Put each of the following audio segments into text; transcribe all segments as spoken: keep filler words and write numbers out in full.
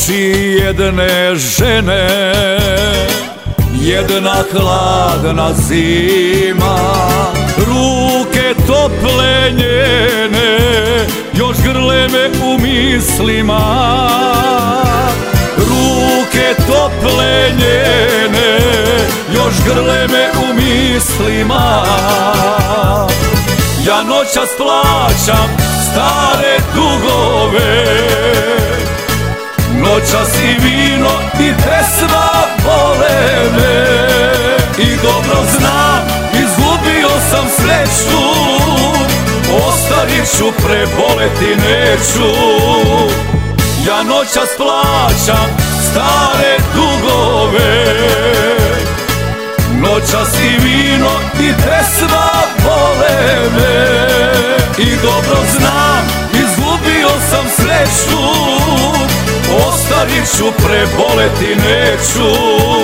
oči jedne žene, jedna hladna zima, ruke tople njene još grle me u mislima. Ruke tople njene još grle me u mislima. Ja noćas plaćam stare dugove, noćas i vino i pesma vole me. I dobro znam, izgubio sam sreću, ostarit ću, preboleti neću. Ja noćas plaćam stare dugove, noćas i vino i pesma vole me. I dobro znam, izgubio sam sreću, ostarit ću, preboleti neću.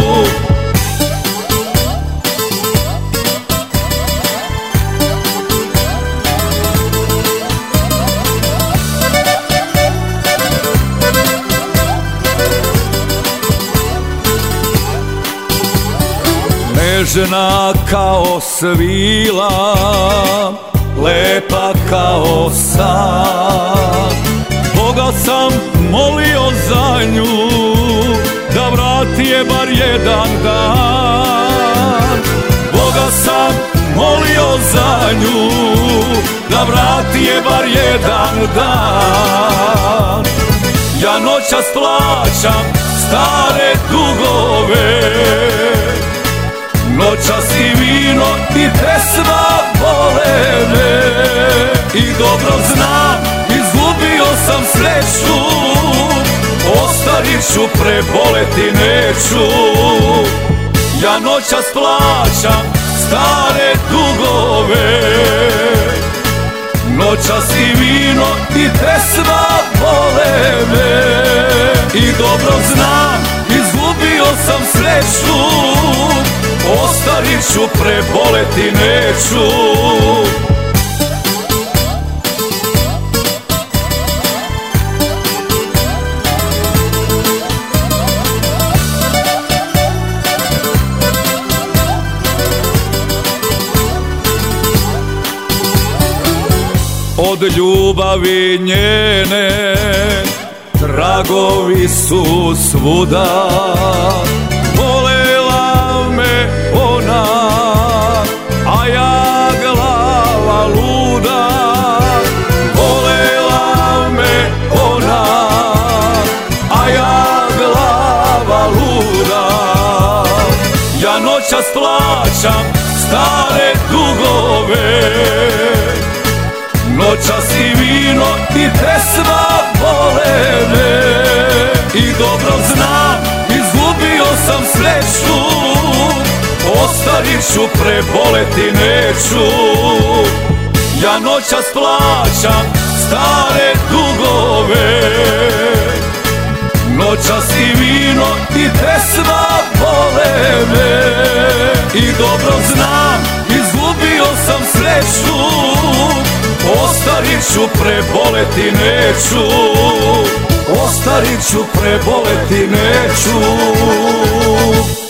Nežna kao svila, lepa kao san, Boga sam molio za nju, da vrati je bar jedan dan. Boga sam molio za nju, da vrati je bar jedan dan. Ja noćas plaćam stare dugove, noćas i vino i pesma vole me. I dobro znam, izgubio sam sreću, ostarit ću, preboleti neću. Ja noćas plaćam stare dugove, noćas i vino i pesma vole me. I dobro znam, izgubio sam sreću, ostarit ću, preboleti neću. Od ljubavi njene tragovi su svuda, volela me ona, a ja glava luda. Volela me ona, a ja glava luda. Ja noćas plaćam stare dugove, noćas i vino i pesma vole me. I dobro znam, izgubio sam sreću, ostarit ću, preboleti neću. Ja noćas plaćam stare dugove, noćas i vino i pesma vole me. I dobro znam, izgubio sam sreću, ostarit ću, preboleti neću. Ostarit ću, preboleti neću.